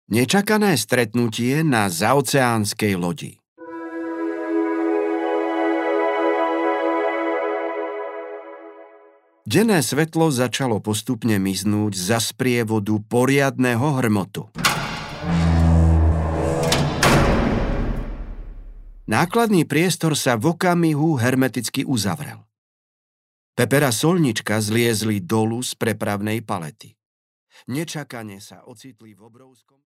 Nečakané stretnutie na zaoceánskej lodi. Denné svetlo začalo postupne miznúť za sprievodu poriadneho hrmotu. Nákladný priestor sa v okamihu hermeticky uzavrel. Pepper a Solnička zliezli dolu z prepravnej palety. Nečakane sa ocitli v obrovskom...